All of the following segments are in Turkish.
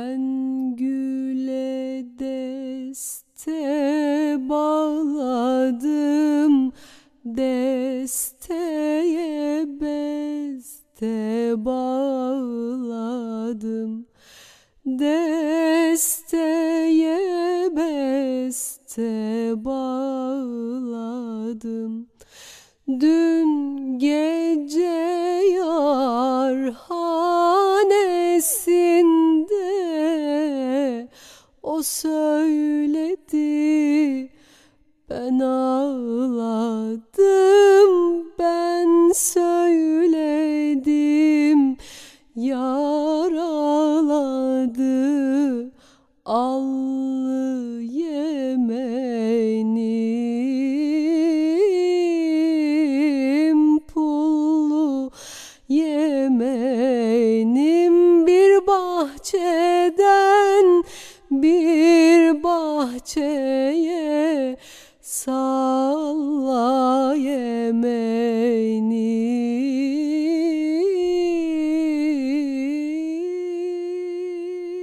Ben güle deste bağladım, desteye beste bağladım, desteye beste bağladım. Dün gece yar hanesinde o söyledi, ben ağladım, ben söyledim, yar ağladı, allı yemenim, pullu yemenim. Bir bahçeden bir bahçeye salla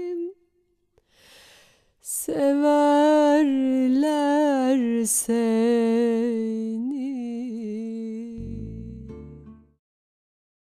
yemenim. Severler